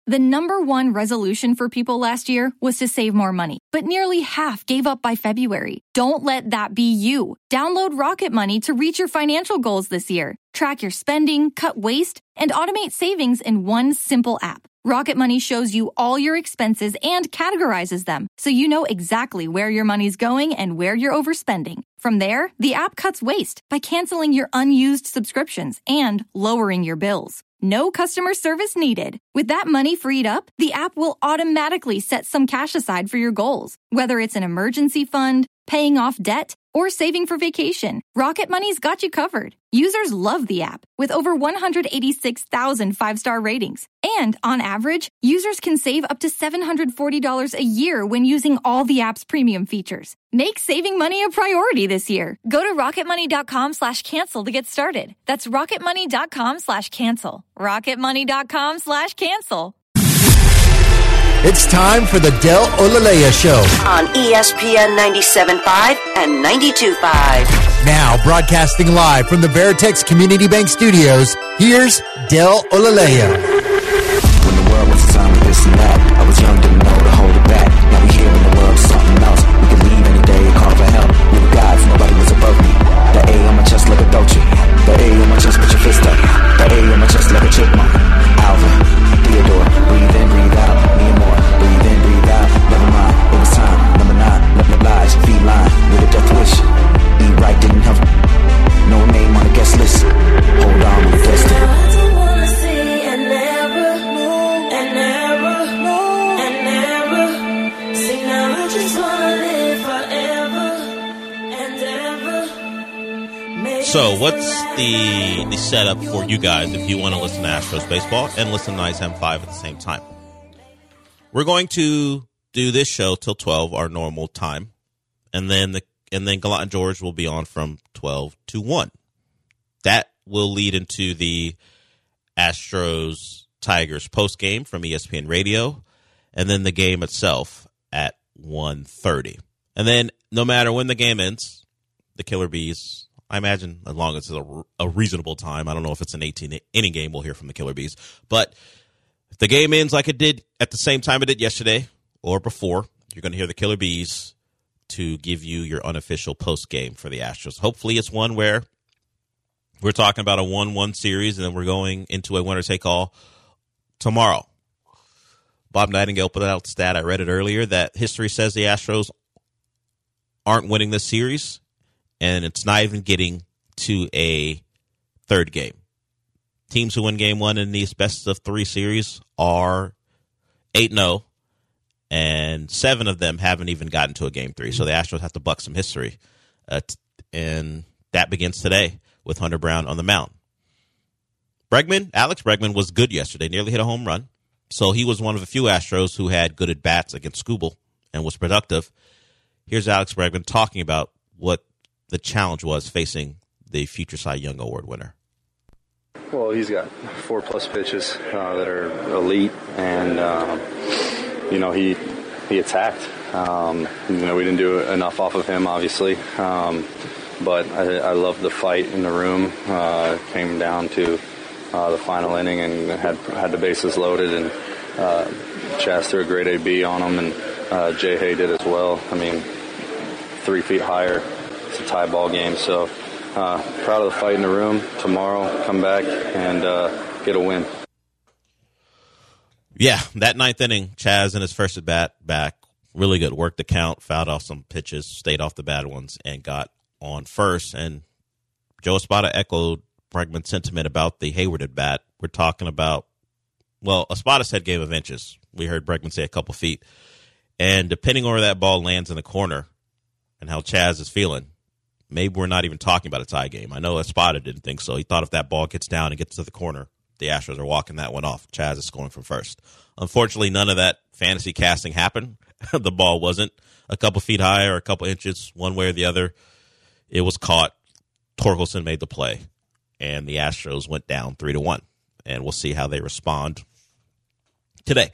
The number one resolution for people last year was to save more money, but nearly half gave up by February. Don't let that be you. Download Rocket Money to reach your financial goals this year. Track your spending, cut waste, and automate savings in one simple app. Rocket Money shows you all your expenses and categorizes them, so you know exactly where your money's going and where you're overspending. From there, the app cuts waste by canceling your unused subscriptions and lowering your bills. No customer service needed. With that money freed up, the app will automatically set some cash aside for your goals, whether it's an emergency fund, paying off debt, or saving for vacation. Rocket Money's got you covered. Users love the app, with over 186,000 five-star ratings. And on average, users can save up to $740 a year when using all the app's premium features. Make saving money a priority this year. Go to rocketmoney.com/cancel to get started. That's rocketmoney.com/cancel. rocketmoney.com/cancel. It's time for the Del Olaleya Show on ESPN 97.5 and 92.5. Now broadcasting live from the Veritex Community Bank Studios, here's Del Olaleya. When the world was a time of this and that, I was young, didn't know to hold it back. Now we here in the world, something else. We can leave any day and call for help. We were gods, nobody was above me. The A on my chest like a Dolce. The A on my chest, put your fist up. The A on my chest like a chipmunk. Alva, Theodore, breathe in, breathe out. Me and more, breathe in, breathe out. Never mind, it was time. Number 9, love no lies, feline with a death wish. Eat right, didn't have no name on the guest list. Hold on, we're destined. So what's the setup for you guys if you want to listen to Astros baseball and listen to ISM 5 at the same time? We're going to do this show till 12, our normal time, and then Gallant and George will be on from 12 to 1. That will lead into the Astros Tigers post game from ESPN Radio, and then the game itself at 1:30. And then no matter when the game ends, the Killer Bees, I imagine as long as it's a reasonable time. I don't know if it's an 18-inning game, we'll hear from the Killer Bees. But if the game ends like it did at the same time it did yesterday or before, you're going to hear the Killer Bees to give you your unofficial post game for the Astros. Hopefully it's one where we're talking about a 1-1 series and then we're going into a winner-take-all tomorrow. Bob Nightingale put out the stat, I read it earlier, that history says the Astros aren't winning this series, and it's not even getting to a third game. Teams who win game one in these best-of-3 series are 8-0, and 7 of them haven't even gotten to a game 3. So the Astros have to buck some history, and that begins today with Hunter Brown on the mound. Alex Bregman was good yesterday, nearly hit a home run. So he was one of the few Astros who had good at-bats against Skubal and was productive. Here's Alex Bregman talking about what the challenge was facing the future Cy Young Award winner. Well, he's got 4+ pitches that are elite, and he attacked. We didn't do enough off of him, obviously, but I loved the fight in the room. Came down to the final inning and had the bases loaded, and Chaz threw a great AB on him, and Jay Hay did as well. 3 feet higher. It's a tie ball game, so proud of the fight in the room. Tomorrow, come back and get a win. Yeah, that 9th inning, Chaz in his first at-bat back, really good. Worked the count, fouled off some pitches, stayed off the bad ones, and got on first. And Joe Espada echoed Bregman's sentiment about the Hayward at-bat. We're talking about, well, Espada said game of inches. We heard Bregman say a couple feet. And depending on where that ball lands in the corner and how Chaz is feeling, maybe we're not even talking about a tie game. I know Espada didn't think so. He thought if that ball gets down and gets to the corner, the Astros are walking that one off. Chaz is scoring from first. Unfortunately, none of that fantasy casting happened. The ball wasn't a couple feet high or a couple inches one way or the other. It was caught. Torkelson made the play, and the Astros went down 3-1. And we'll see how they respond today.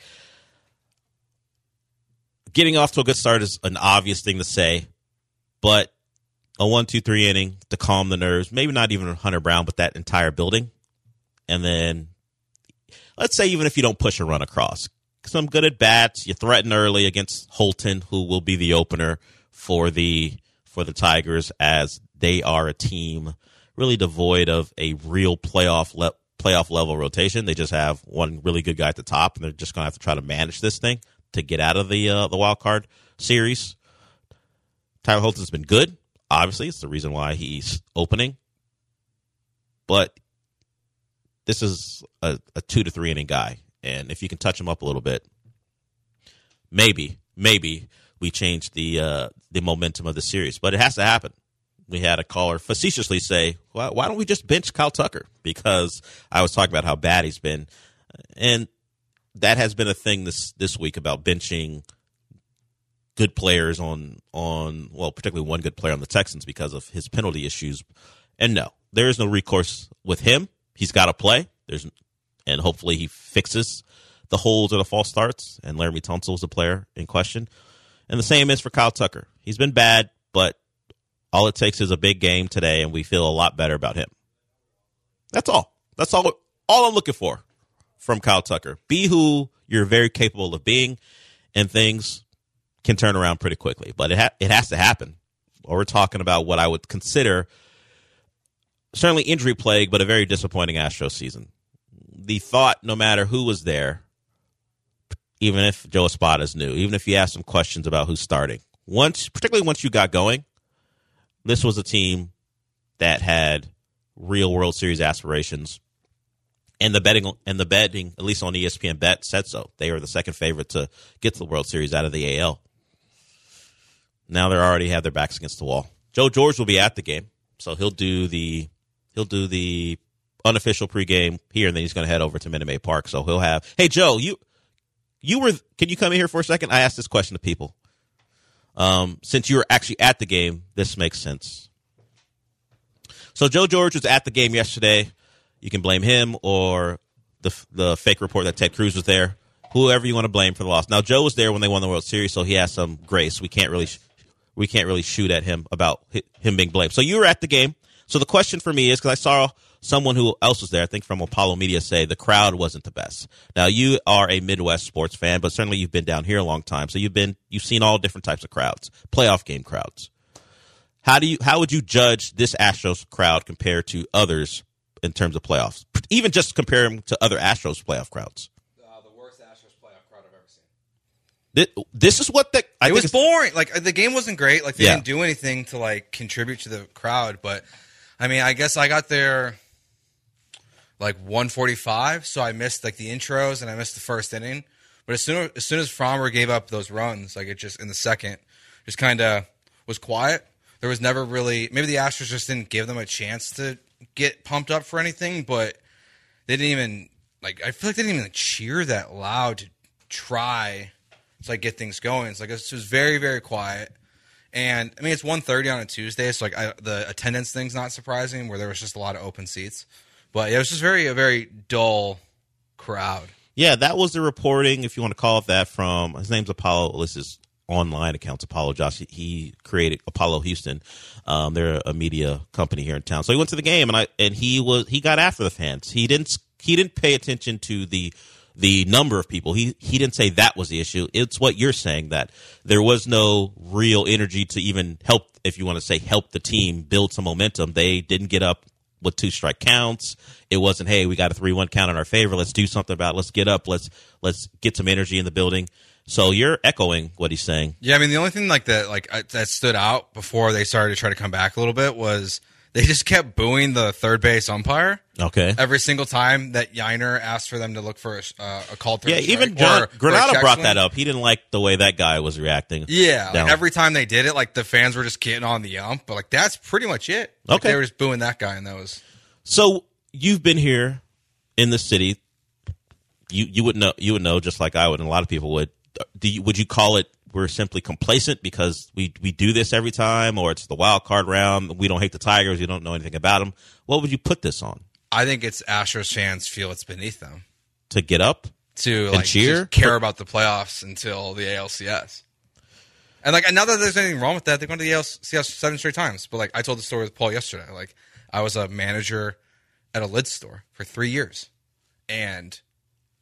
Getting off to a good start is an obvious thing to say, but a 1-2-3 inning to calm the nerves, maybe not even Hunter Brown, but that entire building. And then let's say even if you don't push a run across, some good at bats, you threaten early against Holton, who will be the opener for the Tigers, as they are a team really devoid of a real playoff level rotation. They just have one really good guy at the top, and they're just going to have to try to manage this thing to get out of the wild card series. Tyler Holton's been good. Obviously, it's the reason why he's opening. But this is a 2 to 3 inning guy, and if you can touch him up a little bit, maybe we change the momentum of the series. But it has to happen. We had a caller facetiously say, why don't we just bench Kyle Tucker? Because I was talking about how bad he's been. And that has been a thing this week about benching good players on particularly one good player on the Texans because of his penalty issues. And no, there is no recourse with him. He's got to play. And hopefully he fixes the holes or the false starts. And Laramie Tunsil is the player in question. And the same is for Kyle Tucker. He's been bad, but all it takes is a big game today, and we feel a lot better about him. That's all. That's all I'm looking for from Kyle Tucker. Be who you're very capable of being, and things can turn around pretty quickly. But it has to happen. Or we're talking about what I would consider certainly injury plague, but a very disappointing Astros season. The thought, no matter who was there, even if Joe Espada's new, even if you ask some questions about who's starting, particularly once you got going, this was a team that had real World Series aspirations, and the betting, at least on ESPN Bet, said so. They were the second favorite to get to the World Series out of the AL. Now they already have their backs against the wall. Joe George will be at the game, so he'll do the unofficial pregame here, and then he's going to head over to Minute Maid Park. So he'll have. Hey Joe, can you come in here for a second? I asked this question to people. Since you were actually at the game, this makes sense. So Joe George was at the game yesterday. You can blame him or the fake report that Ted Cruz was there. Whoever you want to blame for the loss. Now Joe was there when they won the World Series, so he has some grace. We can't really shoot at him about him being blamed. So you were at the game. So the question for me is, because I saw someone who else was there, I think from Apollo Media, say the crowd wasn't the best. Now you are a Midwest sports fan, but certainly you've been down here a long time, so you've seen all different types of crowds, playoff game crowds. How would you judge this Astros crowd compared to others in terms of playoffs? Even just compare them to other Astros playoff crowds. The worst Astros playoff crowd I've ever seen. This is what it was boring. Like the game wasn't great. Like they didn't do anything to like contribute to the crowd. But I mean, I guess I got there like 1:45, so I missed like the intros and I missed the first inning. But as soon as Frommer gave up those runs, like it just in the second, just kind of was quiet. There was never really, maybe the Astros just didn't give them a chance to get pumped up for anything, but they didn't even I feel like they didn't even cheer that loud to try to like get things going. It's like it was very, very quiet. And I mean, it's 1:30 on a Tuesday, so the attendance thing's not surprising, where there was just a lot of open seats. But yeah, it was just a very dull crowd. Yeah, that was the reporting, if you want to call it that, from his name's Apollo. This is online accounts. Apollo Josh. He created Apollo Houston. They're a media company here in town. So he went to the game and he got after the fans. He didn't pay attention to the number of people. He didn't say that was the issue. It's what you're saying, that there was no real energy to even help, if you want to say help the team build some momentum. They didn't get up with 2 strike counts. It wasn't, hey, we got a 3-1 count in our favor. Let's do something about it. Let's get up. Let's get some energy in the building. So you're echoing what he's saying. Yeah, I mean, the only thing that stood out before they started to try to come back a little bit was they just kept booing the third base umpire. Okay. Every single time that Yiner asked for them to look for a call third strike. Yeah, even John Granado brought that up. He didn't like the way that guy was reacting. Yeah, every time they did it, the fans were just getting on the ump. But that's pretty much it. Okay. They were just booing that guy, and that was. So you've been here in the city. You would know just like I would, and a lot of people would. Would you call it we're simply complacent because we do this every time, or it's the wild card round? We don't hate the Tigers. You don't know anything about them. What would you put this on? I think it's Astros fans feel it's beneath them to get up to cheer, just care about the playoffs until the ALCS. And not that there's anything wrong with that, they're going to the ALCS 7 straight times. But I told the story with Paul yesterday. I was a manager at a lids store for 3 years, and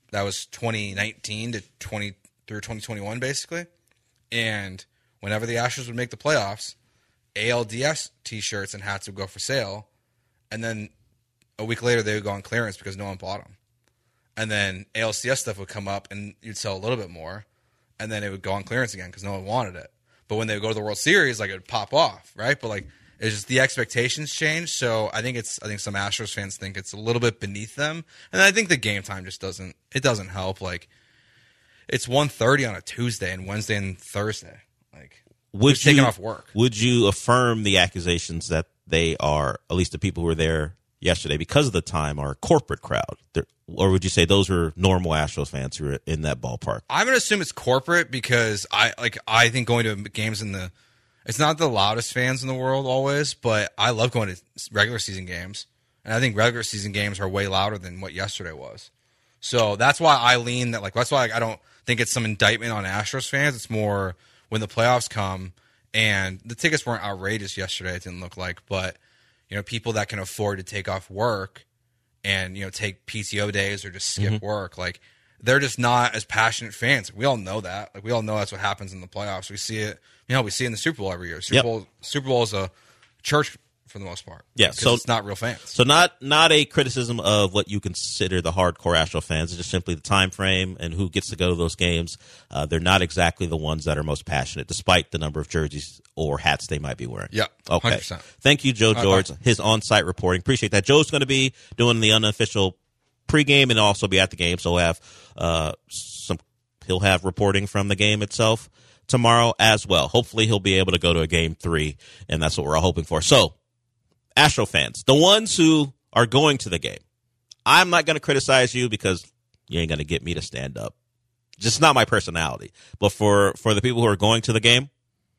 that was 2019 to 2021 basically. And whenever the Astros would make the playoffs, ALDS T-shirts and hats would go for sale, and then a week later they would go on clearance because no one bought them. And then ALCS stuff would come up and you'd sell a little bit more, and then it would go on clearance again because no one wanted it. But when they would go to the World Series, like, it would pop off, right? But like, it's just the expectations change. So I think some Astros fans think it's a little bit beneath them, and I think the game time just doesn't help. Like, it's 1:30 on a Tuesday and Wednesday and Thursday. Like, who's taking off work? Would you affirm the accusations that they are, at least the people who were there yesterday because of the time, are a corporate crowd? Or would you say those are normal Astros fans who are in that ballpark? I'm going to assume it's corporate because I think going to games it's not the loudest fans in the world always, but I love going to regular season games. And I think regular season games are way louder than what yesterday was. So that's why I lean that, like, that's why I don't think it's some indictment on Astros fans. It's more when the playoffs come, and the tickets weren't outrageous yesterday, it didn't look like, but, you know, people that can afford to take off work and, you know, take PTO days or just skip work, like, they're just not as passionate fans. We all know that. Like, we all know that's what happens in the playoffs. We see it, you know, we see it in the Super Bowl every year. Super Bowl is a church for the most part. Yeah, so it's not real fans. So not a criticism of what you consider the hardcore Astro fans. It's just simply the time frame and who gets to go to those games. They're not exactly the ones that are most passionate, despite the number of jerseys or hats they might be wearing. Yeah, okay. 100%. Thank you, Joe George. His on-site reporting. Appreciate that. Joe's going to be doing the unofficial pregame and also be at the game. So he'll have reporting from the game itself tomorrow as well. Hopefully he'll be able to go to a game 3, and that's what we're all hoping for. So, Astro fans, the ones who are going to the game, I'm not going to criticize you because you ain't going to get me to stand up. Just not my personality. But for the people who are going to the game,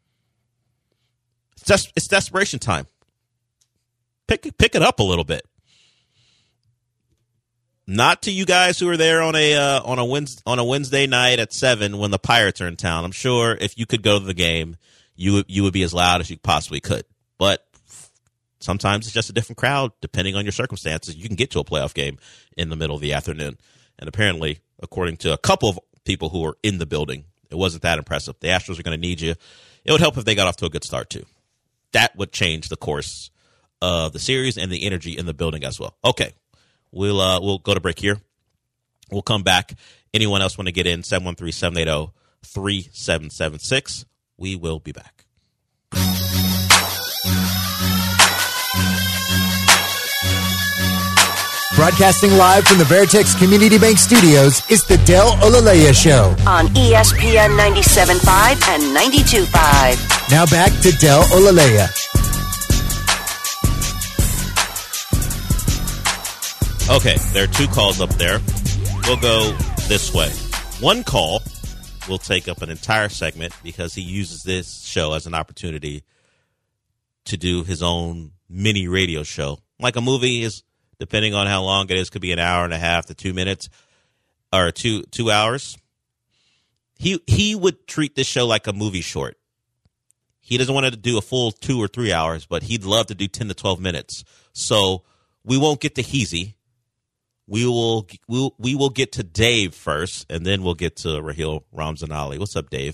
it's desperation time. Pick it up a little bit. Not to you guys who are there on a Wednesday night at 7 when the Pirates are in town. I'm sure if you could go to the game, you would be as loud as you possibly could. But sometimes it's just a different crowd depending on your circumstances. You can get to a playoff game in the middle of the afternoon. And apparently, according to a couple of people who were in the building, it wasn't that impressive. The Astros are going to need you. It would help if they got off to a good start, too. That would change the course of the series and the energy in the building as well. Okay. We'll go to break here. We'll come back. Anyone else want to get in? 713-780-3776. We will be back. Broadcasting live from the Veritex Community Bank Studios, it's the Del Olaleya Show. On ESPN 97.5 and 92.5. Now back to Del Olaleya. Okay, there are 2 calls up there. We'll go this way. One call will take up an entire segment because he uses this show as an opportunity to do his own mini radio show. Like a movie is, depending on how long it is, could be an hour and a half to 2 minutes or 2 hours. He would treat this show like a movie short. He doesn't want to do a full 2 or 3 hours, but he'd love to do 10 to 12 minutes. So we won't get to Heezy. We will get to Dave first, and then we'll get to Raheel Ramzanali. What's up, Dave?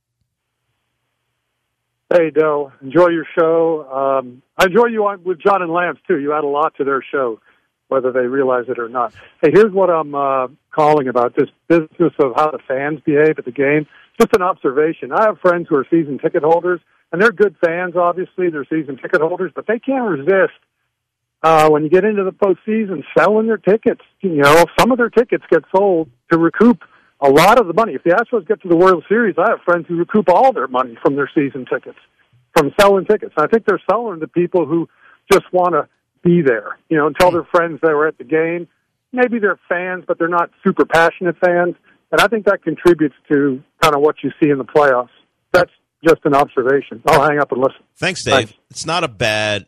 Hey, Del. Enjoy your show. I enjoy you with John and Lance, too. You add a lot to their show, whether they realize it or not. Hey, here's what I'm calling about, this business of how the fans behave at the game. Just an observation. I have friends who are season ticket holders, and they're good fans, obviously. They're season ticket holders, but they can't resist when you get into the postseason selling their tickets. You know, some of their tickets get sold to recoup a lot of the money. If the Astros get to the World Series, I have friends who recoup all their money from their season tickets, from selling tickets. And I think they're selling to people who just want to be there, you know, and tell their friends they were at the game. Maybe they're fans, but they're not super passionate fans. And I think that contributes to kind of what you see in the playoffs. That's just an observation. I'll hang up and listen. Thanks, Dave. Thanks. It's not a bad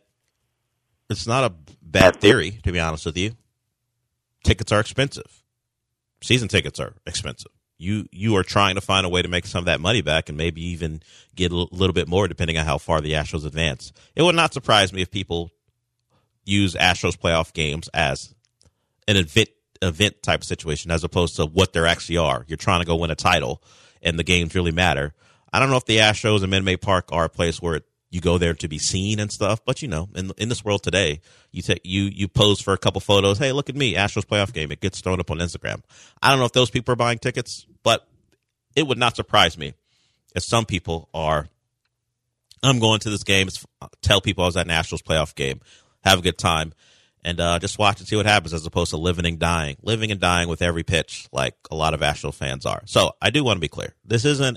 theory, to be honest with you. Tickets are expensive. Season tickets are expensive. You are trying to find a way to make some of that money back and maybe even get a little bit more depending on how far the Astros advance. It would not surprise me if people use Astros playoff games as an event type of situation as opposed to what they actually are. You're trying to go win a title, and the games really matter. I don't know if the Astros and Minute Maid Park are a place where you go there to be seen and stuff, but in this world today, you pose for a couple photos. Hey, look at me, Astros playoff game. It gets thrown up on Instagram. I don't know if those people are buying tickets, but it would not surprise me if some people are. I'm going to this game. Tell people I was at an Astros playoff game. Have a good time, and just watch and see what happens, as opposed to living and dying with every pitch, like a lot of Astros fans are. So I do want to be clear. This isn't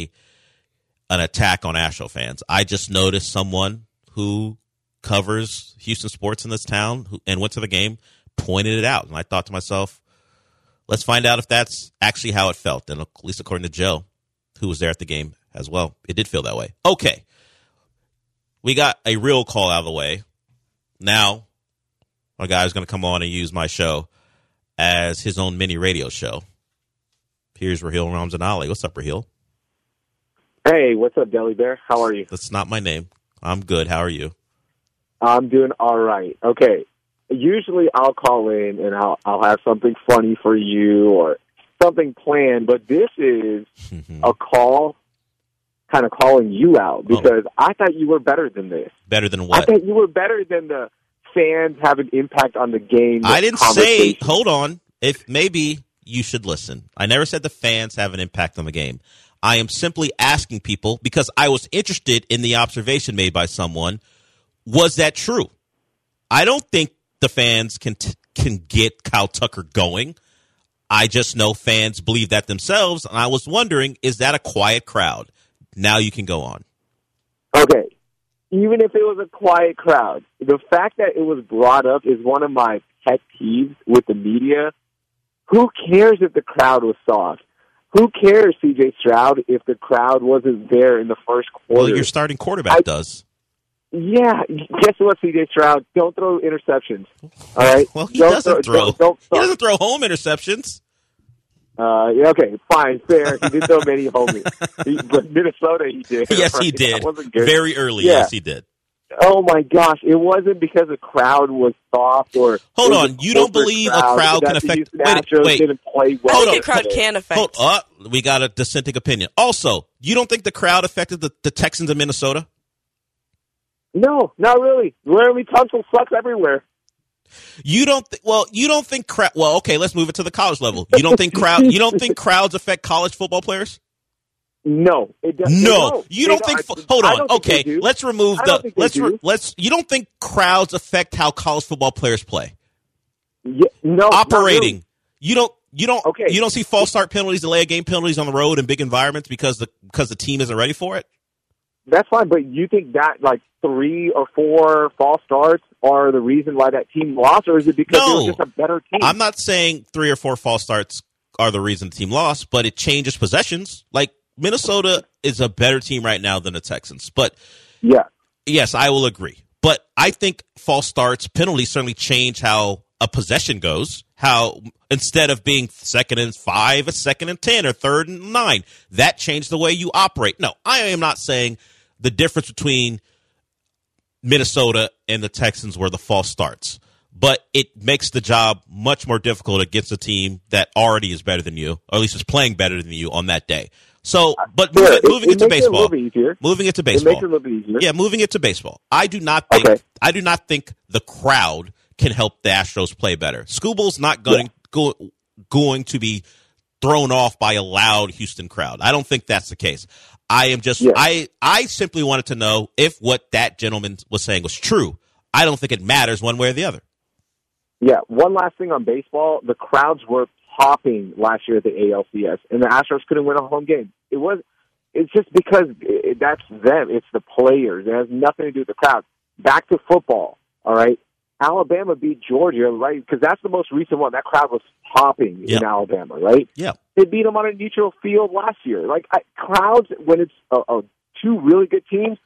an attack on Astros fans. I just noticed someone who covers Houston sports in this town and went to the game, pointed it out. And I thought to myself, let's find out if that's actually how it felt. And at least according to Joe, who was there at the game as well, it did feel that way. Okay. We got a real call out of the way. Now, my guy's going to come on and use my show as his own mini radio show. Here's Raheel Ramzanali. What's up, Raheel? Hey, what's up, Deli Bear? How are you? That's not my name. I'm good. How are you? I'm doing all right. Okay. Usually I'll call in and I'll have something funny for you or something planned, but this is a call kind of calling you out because I thought you were better than this. Better than what? I thought you were better than the fans have an impact on the game. I didn't say, hold on, if maybe you should listen. I never said the fans have an impact on the game. I am simply asking people because I was interested in the observation made by someone. Was that true? I don't think the fans can get Kyle Tucker going. I just know fans believe that themselves, and I was wondering, is that a quiet crowd? Now you can go on. Okay. Even if it was a quiet crowd, the fact that it was brought up is one of my pet peeves with the media. Who cares if the crowd was soft? Who cares, C.J. Stroud, if the crowd wasn't there in the first quarter? Well, your starting quarterback does. Yeah. Guess what, C.J. Stroud? Don't throw interceptions. All right? Well, he doesn't throw. He doesn't throw home interceptions. Yeah, okay, fine, fair. He did throw many homie. But Minnesota, he did. Yes, right? he did. That wasn't good. Very early, yeah. Yes, he did. Oh, my gosh. It wasn't because the crowd was soft or... Hold on. You don't believe a crowd can affect... Wait. Didn't play well. I think a crowd can affect... We got a dissenting opinion. Also, you don't think the crowd affected the Texans in Minnesota? No, not really. Laramie Tunsil sucks everywhere. You don't think crowd... Well, okay, let's move it to the college level. You don't think crowds affect college football players? No, it doesn't. No, you don't think. Hold on. Okay, let's remove the. You don't think crowds affect how college football players play? Yeah, no, operating. Really. You don't. Okay. You don't see false start penalties, delay of game penalties on the road in big environments because the team isn't ready for it. That's fine, but you think that like 3 or 4 false starts are the reason why that team lost, or is it because they were just a better team? I'm not saying 3 or 4 false starts are the reason the team lost, but it changes possessions. Like Minnesota is a better team right now than the Texans, but yeah, yes, I will agree. But I think false starts, penalties certainly change how a possession goes. How instead of being 2nd and 5, a 2nd and 10, or 3rd and 9, that changed the way you operate. No, I am not saying the difference between Minnesota and the Texans were the false starts, but it makes the job much more difficult against a team that already is better than you, or at least is playing better than you on that day. So, but moving it to baseball, moving it to baseball, it makes it a little bit easier. Yeah, moving it to baseball. I do not think the crowd can help the Astros play better. Scooble's not going to be thrown off by a loud Houston crowd. I don't think that's the case. I am just I simply wanted to know if what that gentleman was saying was true. I don't think it matters one way or the other. Yeah, one last thing on baseball. The crowds were popping last year at the ALCS, and the Astros couldn't win a home game. It's just because that's them. It's the players. It has nothing to do with the crowd. Back to football, all right? Alabama beat Georgia, right? Because that's the most recent one. That crowd was popping in Alabama, right? Yeah. They beat them on a neutral field last year. Like, crowds, when it's two really good teams,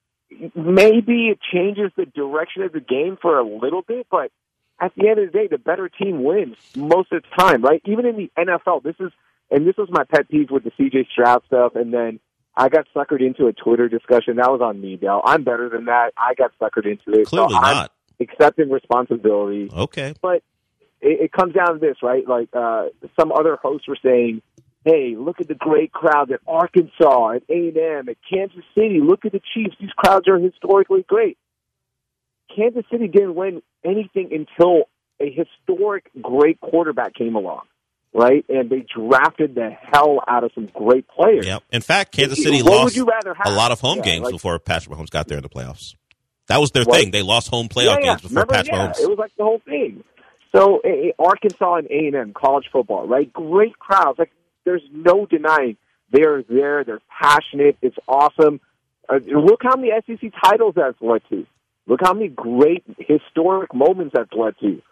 maybe it changes the direction of the game for a little bit, but at the end of the day, the better team wins most of the time, right? Even in the NFL, this was my pet peeve with the C.J. Stroud stuff, and then I got suckered into a Twitter discussion. That was on me, Del. I'm better than that. I got suckered into it. Clearly so not. I'm accepting responsibility. Okay. But it comes down to this, right? Like some other hosts were saying, hey, look at the great crowd at Arkansas, at A&M, at Kansas City. Look at the Chiefs. These crowds are historically great. Kansas City didn't win anything until a historic great quarterback came along, right? And they drafted the hell out of some great players. Yep. In fact, Kansas City lost a lot of home games before Patrick Mahomes got there in the playoffs. That was their thing. They lost home playoff games before Patrick Mahomes. It was like the whole thing. So Arkansas and A&M, college football, right? Great crowds. Like, there's no denying they're there. They're passionate. It's awesome. Look how many SEC titles that's led to. Look how many great historic moments that's led to.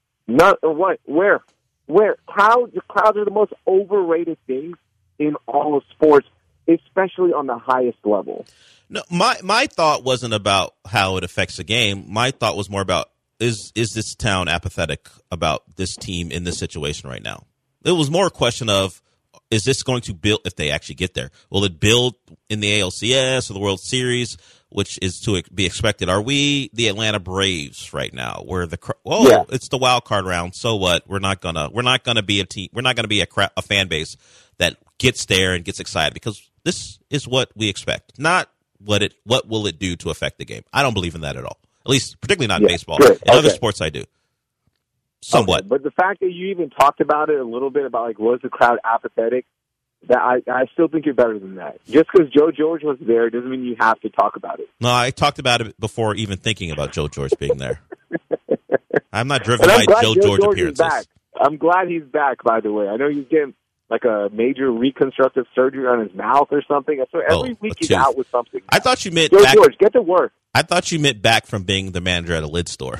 Where? Crowds are the most overrated things in all of sports, especially on the highest level. No, my thought wasn't about how it affects the game. My thought was more about is this town apathetic about this team in this situation right now? It was more a question of, is this going to build, if they actually get there, will it build in the ALCS or the World Series, which is to be expected? Are we the Atlanta Braves right now, where it's the wild card round? So what? We're not gonna be a team. We're not gonna be a fan base that gets there and gets excited, because this is what we expect, not what will it do to affect the game. I don't believe in that at all. At least, particularly not in baseball. Good. In other sports, I do. Somewhat. Okay. But the fact that you even talked about it a little bit, about like, was the crowd apathetic, that I still think you're better than that. Just because Joe George was there doesn't mean you have to talk about it. No, I talked about it before even thinking about Joe George being there. I'm not driven by Joe George appearances. Back. I'm glad he's back, by the way. I know he's getting like a major reconstructive surgery on his mouth or something. So every week he's out with something. I thought you meant Joe George, get to work. I thought you meant back from being the manager at a lid store.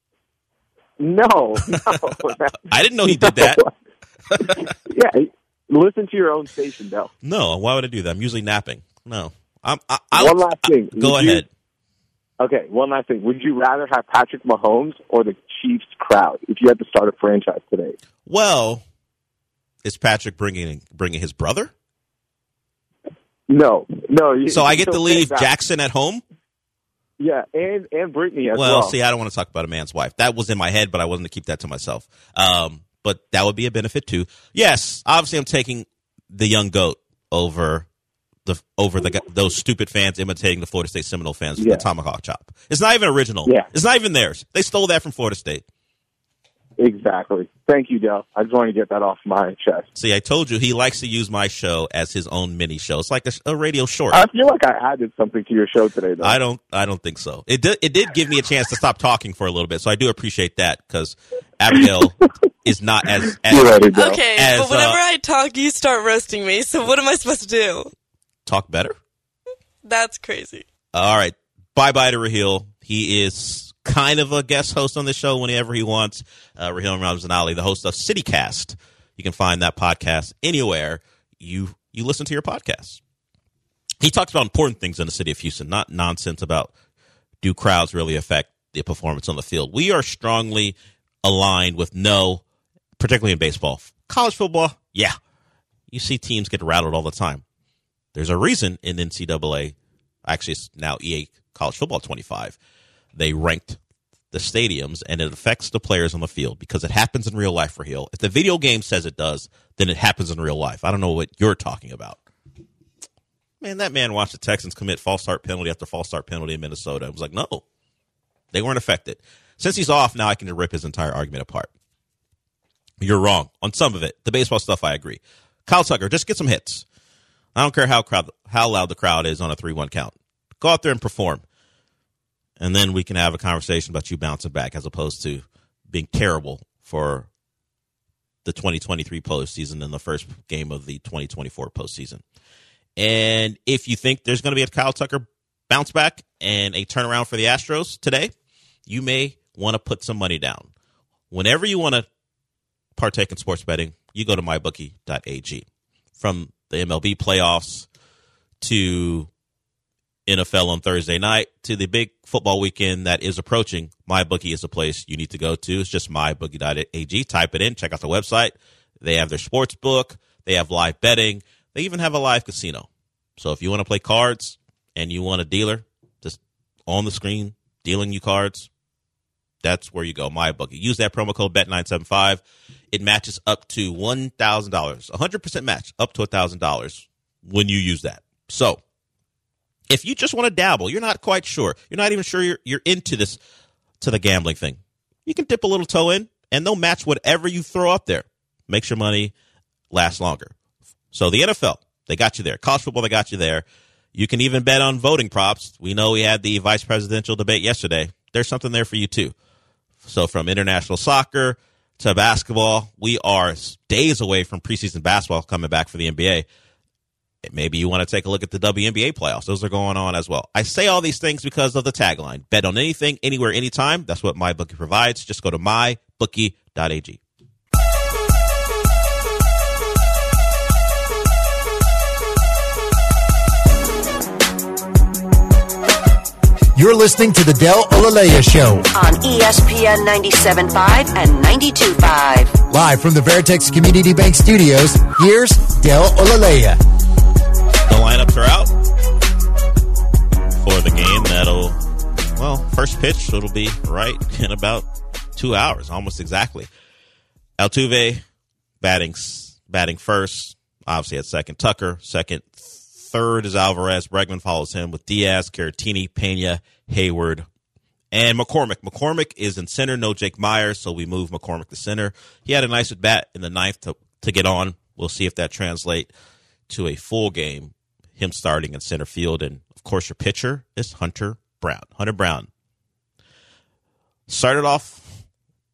No. I didn't know he did that. Yeah, listen to your own station, Del. No, why would I do that? I'm usually napping. No. One last thing. Go ahead. Okay, one last thing. Would you rather have Patrick Mahomes or the Chiefs crowd if you had to start a franchise today? Well, is Patrick bringing his brother? No. So I get to leave Jackson at home? Yeah, and Brittany as well. Well, see, I don't want to talk about a man's wife. That was in my head, but I wasn't to keep that to myself. But that would be a benefit too. Yes, obviously, I'm taking the young goat over those stupid fans imitating the Florida State Seminole fans with the tomahawk chop. It's not even original. Yeah. It's not even theirs. They stole that from Florida State. Exactly. Thank you, Del. I just wanted to get that off my chest. See, I told you he likes to use my show as his own mini show. It's like a radio short. I feel like I added something to your show today, though. I don't think so. It did give me a chance to stop talking for a little bit, so I do appreciate that, because Abigail is not as ready, okay, but whenever I talk, you start roasting me. So what am I supposed to do? Talk better? That's crazy. All right. Bye-bye to Raheel. He is kind of a guest host on the show whenever he wants. Raheel Ramzanali, the host of CityCast. You can find that podcast anywhere you listen to your podcasts. He talks about important things in the city of Houston, not nonsense about do crowds really affect the performance on the field. We are strongly aligned with no, particularly in baseball. College football, yeah. You see teams get rattled all the time. There's a reason in NCAA, actually it's now EA College Football 25, they ranked the stadiums, and it affects the players on the field because it happens in real life, Raheel. If the video game says it does, then it happens in real life. I don't know what you're talking about. Man, that man watched the Texans commit false start penalty after false start penalty in Minnesota. I was like, no, they weren't affected. Since he's off, now I can rip his entire argument apart. You're wrong on some of it. The baseball stuff, I agree. Kyle Tucker, just get some hits. I don't care how loud the crowd is on a 3-1 count. Go out there and perform. And then we can have a conversation about you bouncing back as opposed to being terrible for the 2023 postseason and the first game of the 2024 postseason. And if you think there's going to be a Kyle Tucker bounce back and a turnaround for the Astros today, you may want to put some money down. Whenever you want to partake in sports betting, you go to mybookie.ag. From the MLB playoffs to NFL on Thursday night to the big football weekend that is approaching, MyBookie is a place you need to go to. It's just mybookie.ag. Type it in. Check out the website. They have their sports book. They have live betting. They even have a live casino. So if you want to play cards and you want a dealer just on the screen dealing you cards, That's where you go, MyBookie. Use that promo code BET975. It matches up to $1,000. 100% match up to $1,000 when you use that. So if you just want to dabble, you're not quite sure, you're not even sure you're into this, to the gambling thing, you can dip a little toe in, and they'll match whatever you throw up there. Makes your money last longer. So the NFL, they got you there. College football, they got you there. You can even bet on voting props. We know we had the vice presidential debate yesterday. There's something there for you, too. So from international soccer to basketball, we are days away from preseason basketball coming back for the NBA. Maybe you want to take a look at the WNBA playoffs. Those are going on as well. I say all these things because of the tagline. Bet on anything, anywhere, anytime. That's what MyBookie provides. Just go to mybookie.ag. You're listening to the Del Olaleya Show on ESPN 97.5 and 92.5. Live from the Veritex Community Bank Studios, here's Del Olaleya. The lineups are out for the game that'll, first pitch, it'll be right in about 2 hours, almost exactly. Altuve batting first, obviously at second. Tucker, second. Third is Alvarez. Bregman follows him with Diaz, Caratini, Pena, Hayward, and McCormick. McCormick is in center, no Jake Myers, so we move McCormick to center. He had a nice at bat in the ninth to get on. We'll see if that translates to a full game, him starting in center field. And, of course, your pitcher is Hunter Brown. Hunter Brown started off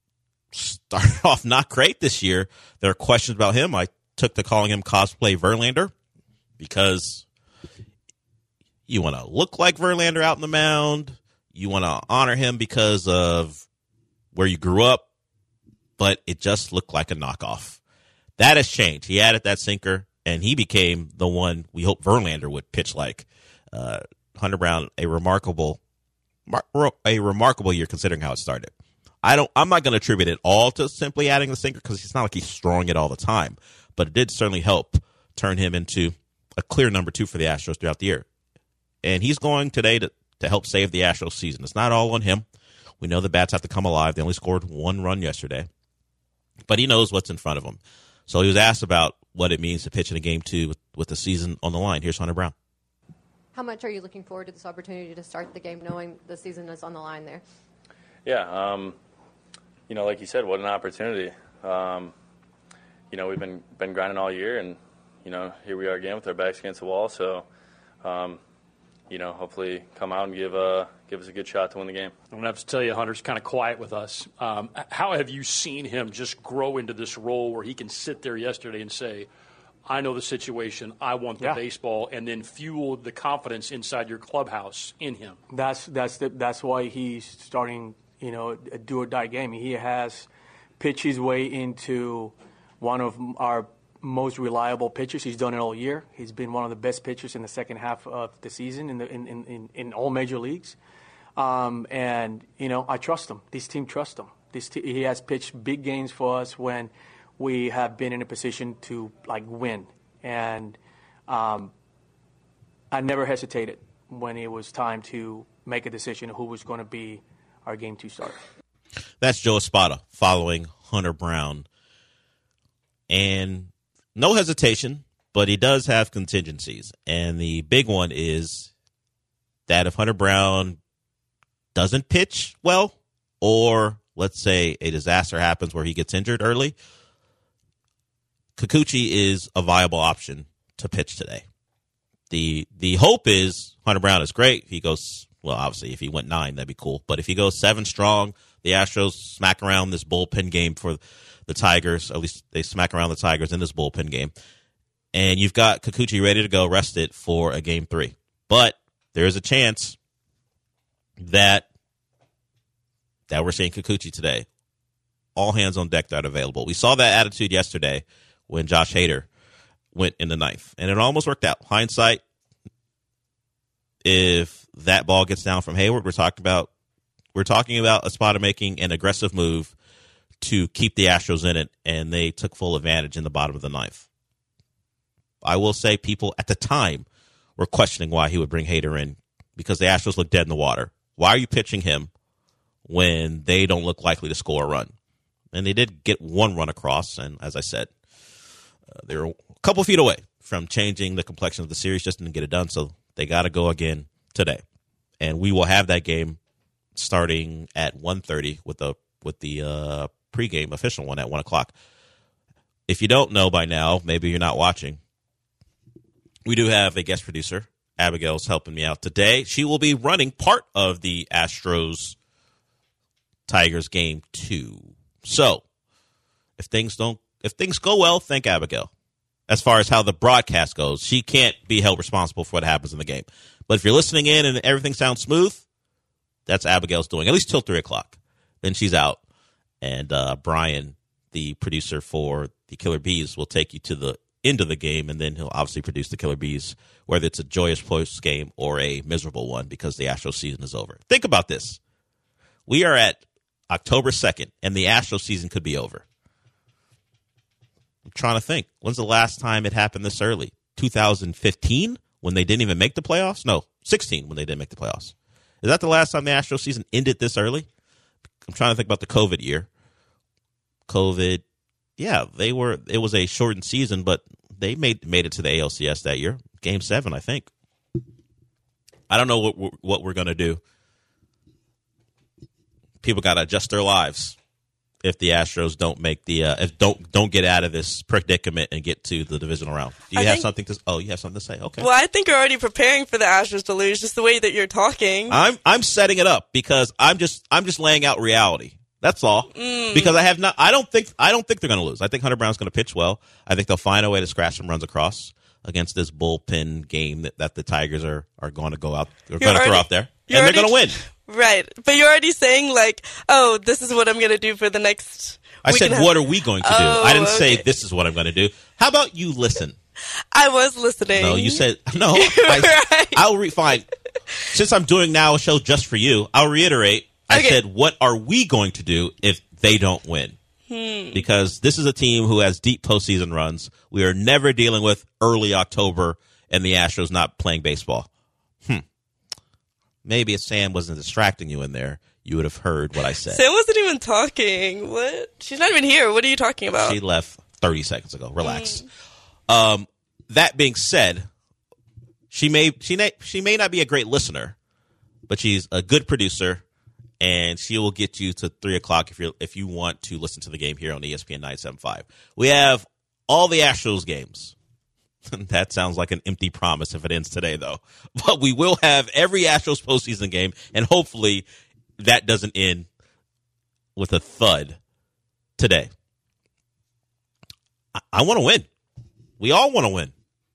not great this year. There are questions about him. I took to calling him cosplay Verlander because you want to look like Verlander out in the mound. You want to honor him because of where you grew up, but it just looked like a knockoff. That has changed. He added that sinker, and he became the one we hope Verlander would pitch like. Hunter Brown, a remarkable year considering how it started. I'm not going to attribute it all to simply adding the sinker because it's not like he's throwing it all the time, but it did certainly help turn him into a clear number two for the Astros throughout the year. And he's going today to help save the Astros season. It's not all on him. We know the bats have to come alive. They only scored one run yesterday, but he knows what's in front of him. So he was asked about what it means to pitch in a game two with the season on the line. Here's Hunter Brown. How much are you looking forward to this opportunity to start the game knowing the season is on the line there? Yeah, like you said, what an opportunity. We've been grinding all year, and here we are again with our backs against the wall. So, hopefully come out and give us a good shot to win the game. I'm going to have to tell you, Hunter's kind of quiet with us. How have you seen him just grow into this role where he can sit there yesterday and say, I know the situation, I want the baseball, and then fuel the confidence inside your clubhouse in him? That's why he's starting, a do-or-die game. He has pitched his way into one of our most reliable pitchers. He's done it all year. He's been one of the best pitchers in the second half of the season in all major leagues. I trust him. This team trusts him. He has pitched big games for us when we have been in a position to win. And I never hesitated when it was time to make a decision who was going to be our game two starter. That's Joe Espada following Hunter Brown. And no hesitation, but he does have contingencies. And the big one is that if Hunter Brown doesn't pitch well, or let's say a disaster happens where he gets injured early, Kikuchi is a viable option to pitch today. The hope is Hunter Brown is great. He goes, obviously, if he went 9, that'd be cool. But if he goes 7 strong, the Astros smack around this bullpen game for the Tigers. At least they smack around the Tigers in this bullpen game. And you've got Kikuchi ready to go, rested for a game 3. But there is a chance that we're seeing Kikuchi today. All hands on deck that are available. We saw that attitude yesterday when Josh Hader went in the 9th. And it almost worked out. Hindsight, if that ball gets down from Hayward, we're talking about Espada making an aggressive move to keep the Astros in it, and they took full advantage in the bottom of the 9th. I will say people at the time were questioning why he would bring Hader in because the Astros looked dead in the water. Why are you pitching him when they don't look likely to score a run. And they did get one run across, and as I said, they were a couple feet away from changing the complexion of the series, just didn't get it done, so they got to go again today. And we will have that game starting at 1:30 with the pregame official one at 1 o'clock. If you don't know by now, maybe you're not watching, we do have a guest producer. Abigail's helping me out today. She will be running part of the Astros-Tigers game 2. So, if things go well, thank Abigail. As far as how the broadcast goes, she can't be held responsible for what happens in the game. But if you're listening in and everything sounds smooth, that's Abigail's doing, at least till 3 o'clock. Then she's out. And Brian, the producer for the Killer Bees, will take you to the end of the game, and then he'll obviously produce the Killer Bees, whether it's a joyous post game or a miserable one, because the Astros season is over. Think about this. We are at October 2nd, and the Astros season could be over. I'm trying to think. When's the last time it happened this early? 2015, when they didn't even make the playoffs? No, 16, when they didn't make the playoffs. Is that the last time the Astros season ended this early? I'm trying to think about the COVID year. COVID, yeah, it was a shortened season, but they made it to the ALCS that year. Game 7, I think. I don't know what we're going to do. People got to adjust their lives if the Astros don't make don't get out of this predicament and get to the divisional round. Do you have something to? Oh, you have something to say? Okay. Well, I think you're already preparing for the Astros to lose, just the way that you're talking. I'm setting it up because I'm just laying out reality. That's all. Because I don't think they're going to lose. I think Hunter Brown's going to pitch well. I think they'll find a way to scratch some runs across against this bullpen game that the Tigers are going to go out. They're going to throw out there, and they're going to win. Right. But you're already saying, like, oh, this is what I'm going to do for the next I said, what are we going to do? I didn't say this is what I'm going to do. How about you listen? I was listening. No, you said, no. I'll fine. Since I'm doing now a show just for you, I'll reiterate. I said, what are we going to do if they don't win? Because this is a team who has deep postseason runs. We are never dealing with early October and the Astros not playing baseball. Maybe if Sam wasn't distracting you in there, you would have heard what I said. Sam wasn't even talking. What? She's not even here. What are you talking about? She left 30 seconds ago. Relax. That being said, she may not be a great listener, but she's a good producer, and she will get you to 3 o'clock if you want to listen to the game here on ESPN 97.5. We have all the Astros games. That sounds like an empty promise if it ends today, though. But we will have every Astros postseason game, and hopefully that doesn't end with a thud today. I want to win. We all want to win.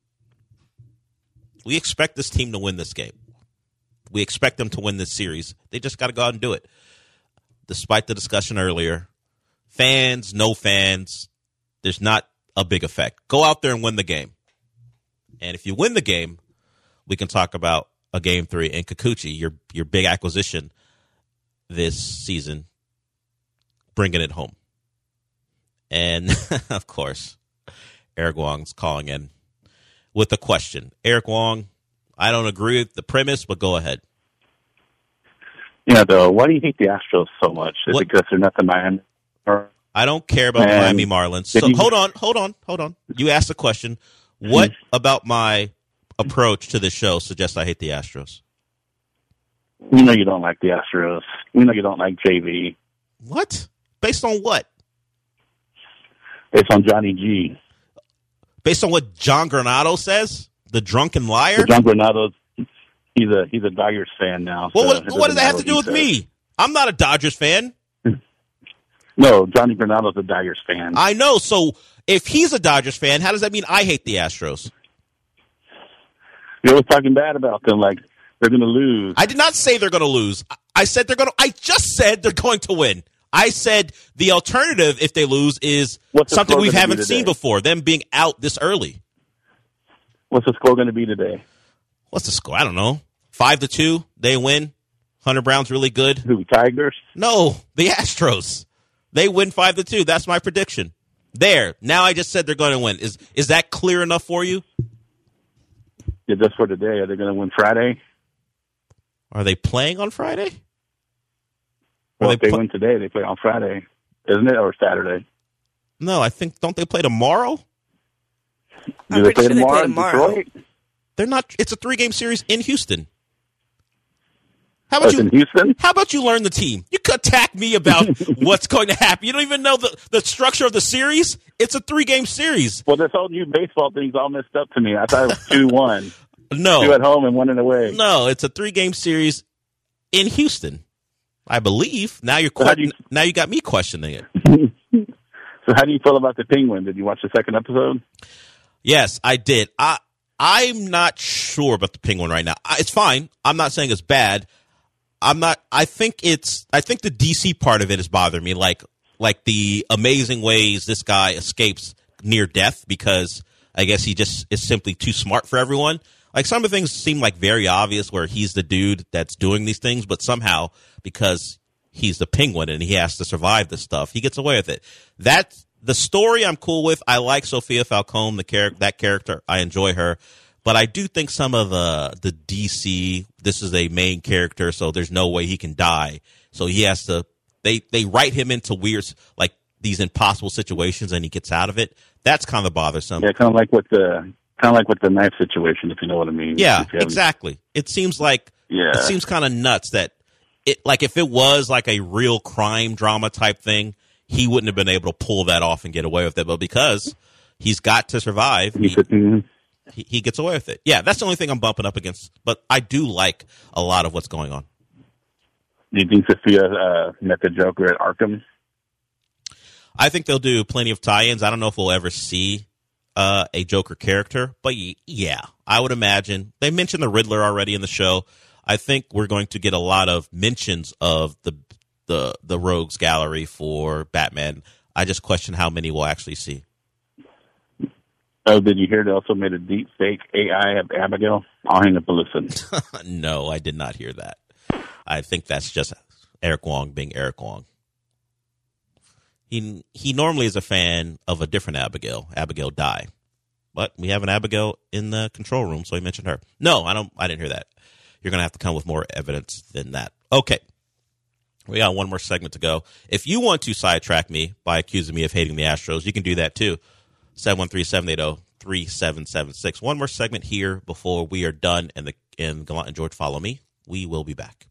We expect this team to win this game. We expect them to win this series. They just got to go out and do it. Despite the discussion earlier, fans, no fans, there's not a big effect. Go out there and win the game. And if you win the game, we can talk about a Game 3 and Kikuchi, your big acquisition this season, bringing it home. And, of course, Eric Wong's calling in with a question. Eric Wong, I don't agree with the premise, but go ahead. Yeah, though, why do you hate the Astros so much? Is it because they're nothing Miami? I don't care about Miami Marlins. So hold on. You asked a question. What about my approach to the show suggests I hate the Astros? We know you don't like the Astros. We know you don't like JV. What? Based on what? Based on Johnny G. Based on what John Granado says? The drunken liar? So John Granado, he's a Dodgers fan now. Well, what does that have to do with me? I'm not a Dodgers fan. No, Johnny Granado's a Dodgers fan. I know. So if he's a Dodgers fan, how does that mean I hate the Astros? You're always talking bad about them, like they're going to lose. I did not say they're going to lose. I said they're going to. I just said they're going to win. I said the alternative, if they lose, is something we haven't seen before, them being out this early. What's the score going to be today? What's the score? I don't know. 5-2. They win. Hunter Brown's really good. Who, Tigers? No, the Astros. They win 5-2. That's my prediction. There. Now I just said they're going to win. Is that clear enough for you? Yeah, just for today. Are they going to win Friday? Are they playing on Friday? Well, if they win today, they play on Friday, isn't it, or Saturday? No, I think, don't they play tomorrow? Do they play tomorrow in Detroit? They're not. It's a 3-game series in Houston. How about in Houston? How about you learn the team? You could attack me about what's going to happen. You don't even know the structure of the series. It's a 3-game series. Well, this whole new baseball thing's all messed up to me. I thought it was 2-1. No. 2 at home and 1 away. No, it's a 3-game series in Houston, I believe. Now you got me questioning it. So how do you feel about the Penguin? Did you watch the second episode? Yes, I did. I'm not sure about the Penguin right now. It's fine. I'm not saying it's bad. I think the DC part of it is bothering me, like the amazing ways this guy escapes near death because I guess he just is simply too smart for everyone. Like some of the things seem like very obvious where he's the dude that's doing these things, but somehow because he's the Penguin and he has to survive this stuff, he gets away with it. That's the story I'm cool with. I like Sophia Falcone, that character. I enjoy her. But I do think some of the DC, this is a main character, so there's no way he can die. So he has to, they write him into weird, like these impossible situations and he gets out of it. That's kind of bothersome. Yeah, kind of like with the knife situation, if you know what I mean. Yeah, exactly. It seems like, it seems kind of nuts that if it was like a real crime drama type thing, he wouldn't have been able to pull that off and get away with it. But because he's got to survive, he gets away with it. Yeah, that's the only thing I'm bumping up against. But I do like a lot of what's going on. Do you think Sophia met the Joker at Arkham? I think they'll do plenty of tie-ins. I don't know if we'll ever see a Joker character. But yeah, I would imagine. They mentioned the Riddler already in the show. I think we're going to get a lot of mentions of the Rogues Gallery for Batman. I just question how many we'll actually see. Oh, did you hear they also made a deep fake AI of Abigail? I'll hang up and listen. No, I did not hear that. I think that's just Eric Wong being Eric Wong. He normally is a fan of a different Abigail Dye. But we have an Abigail in the control room, so he mentioned her. No, I didn't hear that. You're going to have to come with more evidence than that. Okay. We got one more segment to go. If you want to sidetrack me by accusing me of hating the Astros, you can do that too. 713-780-3776. One more segment here before we are done and Gallant and George follow me. We will be back.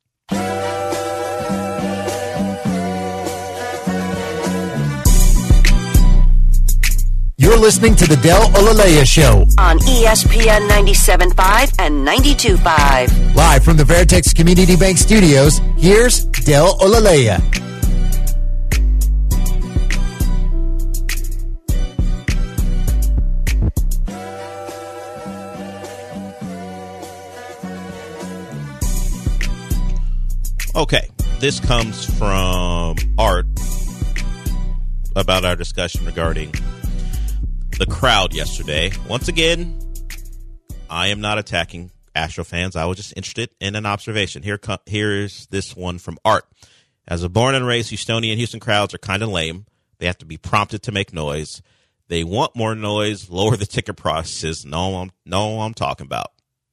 You're listening to the Del Olalea Show on ESPN 97.5 and 92.5. Live from the Veritex Community Bank Studios, here's Del Olalea. Okay, this comes from Art about our discussion regarding the crowd yesterday. Once again, I am not attacking Astro fans. I was just interested in an observation. Here's this one from Art. As a born and raised Houstonian, Houston crowds are kind of lame. They have to be prompted to make noise. They want more noise, lower the ticket prices. No, I'm talking about.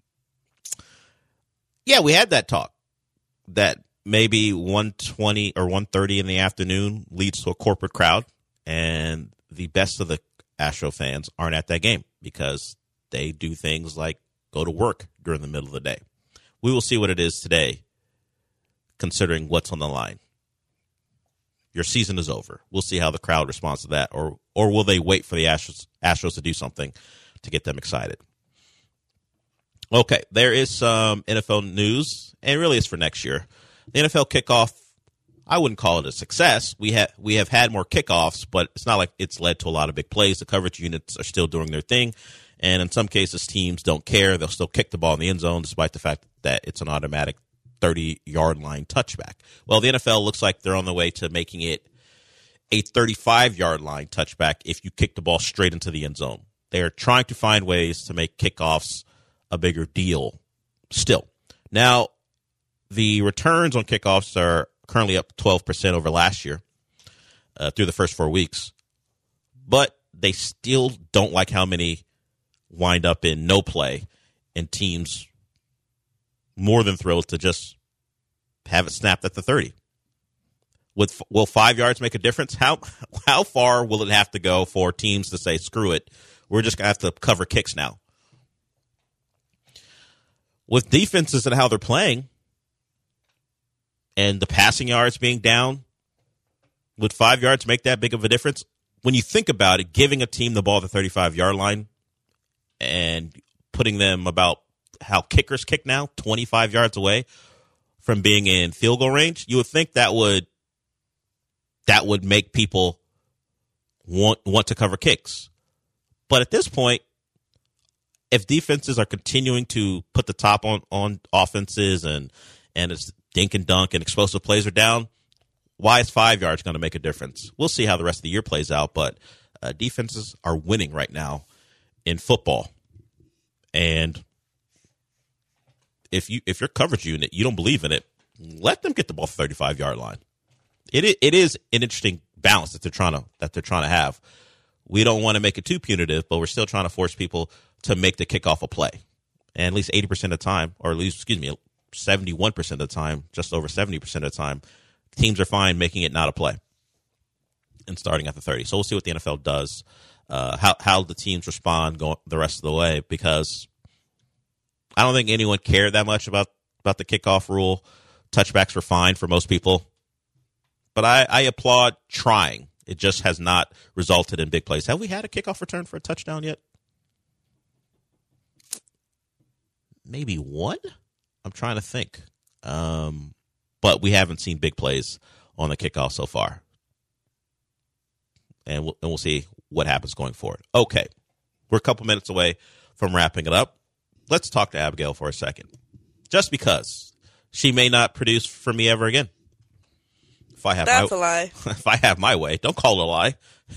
Yeah, we had that talk. That maybe 1:20 or 1:30 in the afternoon leads to a corporate crowd, and the best of the Astro fans aren't at that game because they do things like go to work during the middle of the day. We will see what it is today, considering what's on the line. Your season is over. We'll see how the crowd responds to that, or will they wait for the Astros to do something to get them excited? Okay, there is some NFL news, and really it's for next year. The NFL kickoff, I wouldn't call it a success. We have had more kickoffs, but it's not like it's led to a lot of big plays. The coverage units are still doing their thing, and in some cases, teams don't care. They'll still kick the ball in the end zone, despite the fact that it's an automatic 30-yard line touchback. Well, the NFL looks like they're on the way to making it a 35-yard line touchback if you kick the ball straight into the end zone. They are trying to find ways to make kickoffs a bigger deal still. Now, the returns on kickoffs are currently up 12% over last year through the first 4 weeks. But they still don't like how many wind up in no play, and teams more than thrilled to just have it snapped at the 30. Will 5 yards make a difference? How far will it have to go for teams to say, screw it, we're just going to have to cover kicks now? With defenses and how they're playing and the passing yards being down, would 5 yards make that big of a difference? When you think about it, giving a team the ball at the 35-yard line and putting them about how kickers kick now, 25 yards away from being in field goal range, you would think that would make people want to cover kicks. But at this point, if defenses are continuing to put the top on offenses and it's dink and dunk and explosive plays are down, why is 5 yards going to make a difference? We'll see how the rest of the year plays out, but defenses are winning right now in football. And if your coverage unit, you don't believe in it, let them get the ball 35-yard line. It is an interesting balance that they're trying to have. We don't want to make it too punitive, but we're still trying to force people to make the kickoff a play. And at least 80% of the time, or at least, 71% of the time, just over 70% of the time, teams are fine making it not a play and starting at the 30. So we'll see what the NFL does, how the teams respond going the rest of the way, because I don't think anyone cared that much about the kickoff rule. Touchbacks were fine for most people. But I applaud trying. It just has not resulted in big plays. Have we had a kickoff return for a touchdown yet? Maybe one? I'm trying to think. But we haven't seen big plays on the kickoff so far. And we'll see what happens going forward. Okay. We're a couple minutes away from wrapping it up. Let's talk to Abigail for a second. Just because she may not produce for me ever again. That's a lie. If I have my way, don't call it a lie.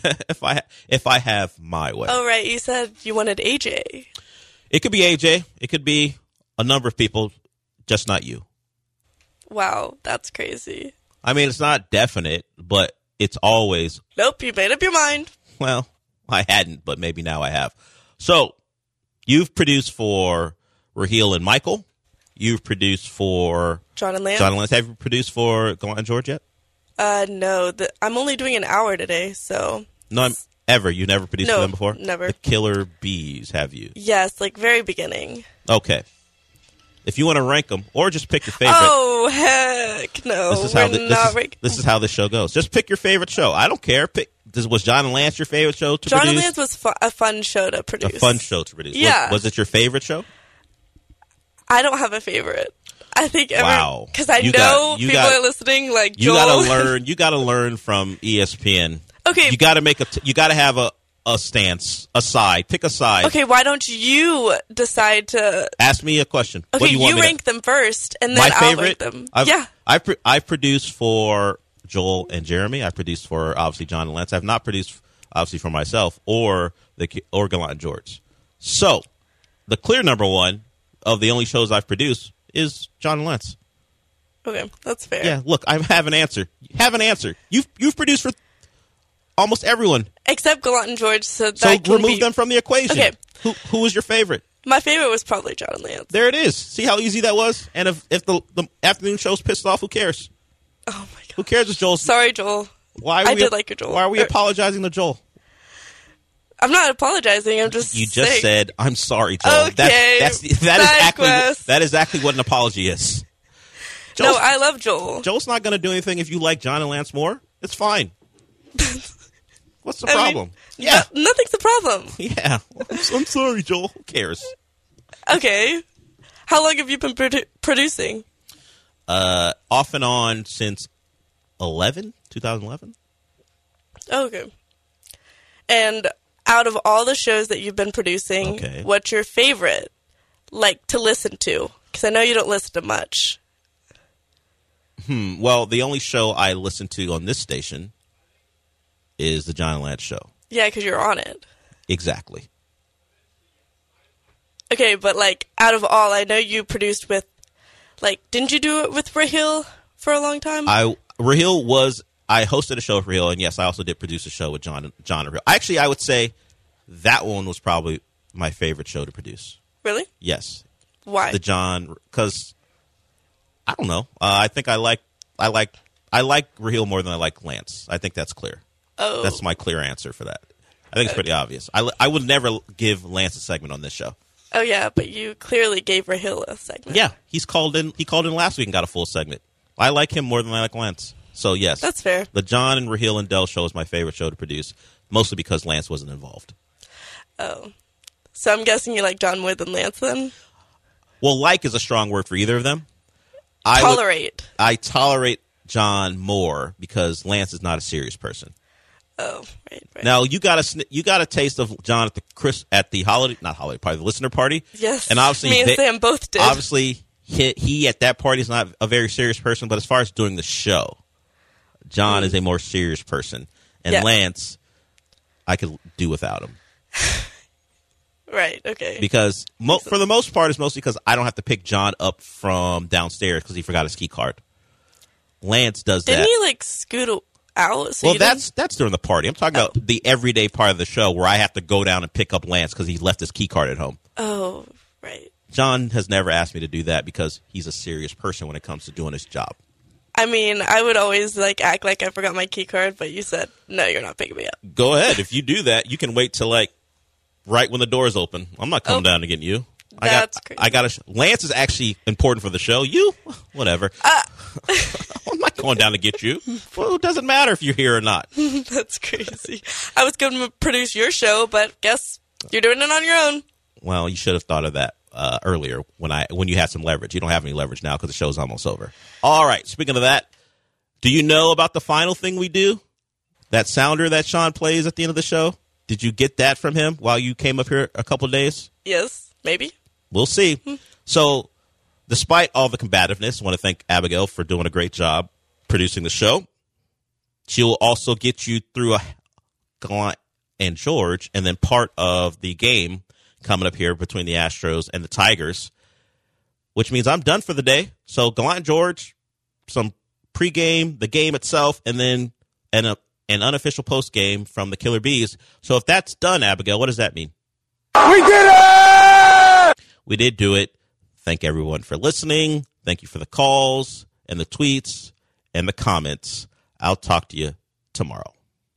if I have my way. Oh, right. You said you wanted AJ. It could be AJ. It could be a number of people, just not you. Wow, that's crazy. I mean, it's not definite, but it's always. Nope, you made up your mind. Well, I hadn't, but maybe now I have. So, you've produced for Raheel and Michael. You've produced for John and Lance. Have you produced for Gallant and George yet? No. I'm only doing an hour today, so. No, ever. You never produced for them before? Never. The Killer Bees, have you? Yes, like very beginning. Okay. If you want to rank them, or just pick your favorite. Oh, heck no. This is how this show goes. Just pick your favorite show. I don't care. Was John and Lance your favorite show to produce? John and Lance was a fun show to produce. A fun show to produce. Yeah. Was it your favorite show? I don't have a favorite. I think wow. Because I know people are listening. Like Joel. You got to learn from ESPN. Okay. You got to have a stance, a side. Pick a side. Okay. Why don't you decide to ask me a question? Okay, what do you rank them first, and then I'll rank them. I've produced for Joel and Jeremy. I've produced for obviously John and Lance. I've not produced obviously for myself or Gallant and George. So the clear number one of the only shows I've produced is John and Lance. Okay, that's fair. Yeah, look, I have an answer. You've produced for almost everyone except Gallant and George. So remove them from the equation. Okay, who was your favorite? My favorite was probably John and Lance. There it is. See how easy that was. And if the afternoon show's pissed off, who cares? Oh my god, who cares if Joel's? Sorry, Joel. I did like your Joel. Why are we apologizing to Joel? I'm not apologizing. I'm just. You just said I'm sorry, Joel. Okay. That is exactly what an apology is. No, I love Joel. Joel's not going to do anything if you like John and Lance more. It's fine. What's the problem? Nothing's the problem. Yeah. I'm sorry, Joel. Who cares? Okay. How long have you been producing? Off and on since 2011. Okay. And out of all the shows that you've been producing, what's your favorite, like, to listen to? Because I know you don't listen to much. Well, the only show I listen to on this station is the John and Lance show. Yeah, because you're on it. Exactly. Okay, but, like, out of all, I know you produced with, like, didn't you do it with Raheel for a long time? I hosted a show with Raheel, and yes, I also did produce a show with John and Raheel. Actually, I would say that one was probably my favorite show to produce. Really? Yes. Why? The John, because I don't know. I think I like I like Raheel more than I like Lance. I think that's clear. Oh. That's my clear answer for that. I think it's pretty obvious. I would never give Lance a segment on this show. Oh, yeah, but you clearly gave Raheel a segment. Yeah, he's called in. He called in last week and got a full segment. I like him more than I like Lance. So, yes. That's fair. The John and Raheel and Dell show is my favorite show to produce, mostly because Lance wasn't involved. Oh. So I'm guessing you like John more than Lance then? Well, like is a strong word for either of them. Tolerate. I tolerate John more because Lance is not a serious person. Oh, right. Now you got a taste of John at the listener party. Yes, and obviously me and Sam both did. Obviously, he at that party is not a very serious person. But as far as doing the show, John is a more serious person, and Lance, I could do without him. Right. Okay. Because for the most part, it's mostly because I don't have to pick John up from downstairs because he forgot his key card. Lance does that. Didn't he scoot out? So well, that's during the party. I'm talking about the everyday part of the show where I have to go down and pick up Lance because he left his key card at home. Oh, right. John has never asked me to do that because he's a serious person when it comes to doing his job. I mean, I would always act like I forgot my key card, but you said, no, you're not picking me up. Go ahead. If you do that, you can wait till right when the doors open. I'm not coming down to get you. That's crazy. Lance is actually important for the show. You, whatever. I'm not going down to get you. Well, it doesn't matter if you're here or not. That's crazy. I was going to produce your show, but guess you're doing it on your own. Well, you should have thought of that earlier when you had some leverage. You don't have any leverage now because the show's almost over. All right. Speaking of that, do you know about the final thing we do? That sounder that Sean plays at the end of the show? Did you get that from him while you came up here a couple of days? Yes, maybe. We'll see. So, despite all the combativeness, I want to thank Abigail for doing a great job producing the show. She will also get you through Gallant and George, and then part of the game coming up here between the Astros and the Tigers, which means I'm done for the day. So, Gallant and George, some pregame, the game itself, and then an unofficial postgame from the Killer Bees. So, if that's done, Abigail, what does that mean? We did it! We did do it. Thank everyone for listening. Thank you for the calls and the tweets and the comments. I'll talk to you tomorrow.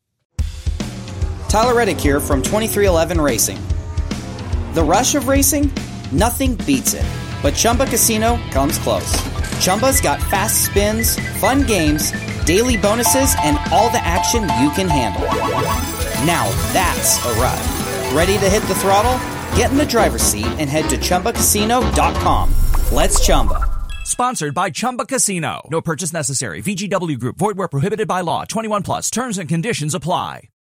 Tyler Reddick here from 2311 Racing. The rush of racing? Nothing beats it. But Chumba Casino comes close. Chumba's got fast spins, fun games, daily bonuses, and all the action you can handle. Now that's a ride. Ready to hit the throttle? Get in the driver's seat and head to ChumbaCasino.com. Let's Chumba. Sponsored by Chumba Casino. No purchase necessary. VGW Group. Void where prohibited by law. 21 plus. Terms and conditions apply.